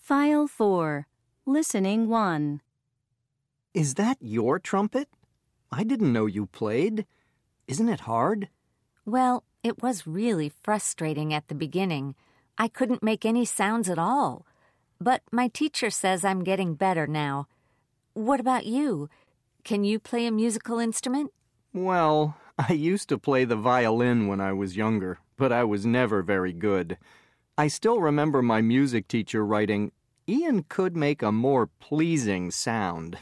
File 4. Listening 1. Is that your trumpet? I didn't know you played. Isn't it hard? Well, it was really frustrating at the beginning. I couldn't make any sounds at all. But my teacher says I'm getting better now. What about you? Can you play a musical instrument? Well, I used to play the violin when I was younger, but I was never very good. I still remember my music teacher writing, "Ian could make a more pleasing sound."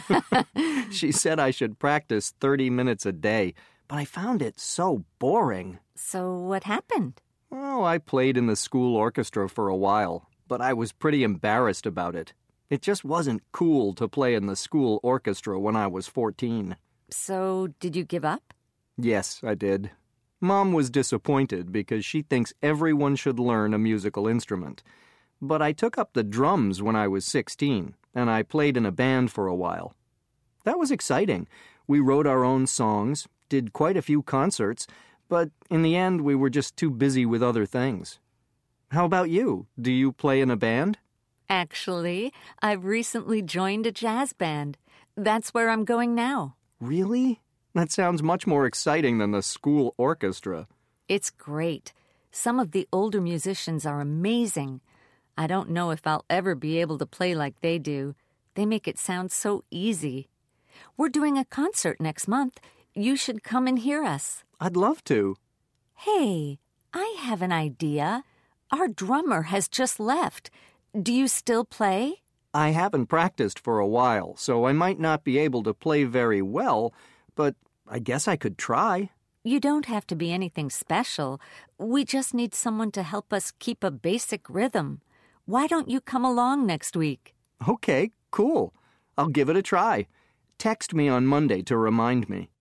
She said I should practice 30 minutes a day, but I found it so boring. So what happened? Oh, I played in the school orchestra for a while, but I was pretty embarrassed about it. It just wasn't cool to play in the school orchestra when I was 14. So did you give up? Yes, I did. Mom was disappointed because she thinks everyone should learn a musical instrument. But I took up the drums when I was 16, and I played in a band for a while. That was exciting. We wrote our own songs, did quite a few concerts, but in the end we were just too busy with other things. How about you? Do you play in a band? Actually, I've recently joined a jazz band. That's where I'm going now. Really? That sounds much more exciting than the school orchestra. It's great. Some of the older musicians are amazing. I don't know if I'll ever be able to play like they do. They make it sound so easy. We're doing a concert next month. You should come and hear us. I'd love to. Hey, I have an idea. Our drummer has just left. Do you still play? I haven't practiced for a while, so I might not be able to play very well, but I guess I could try. You don't have to be anything special. We just need someone to help us keep a basic rhythm. Why don't you come along next week? Okay, cool. I'll give it a try. Text me on Monday to remind me.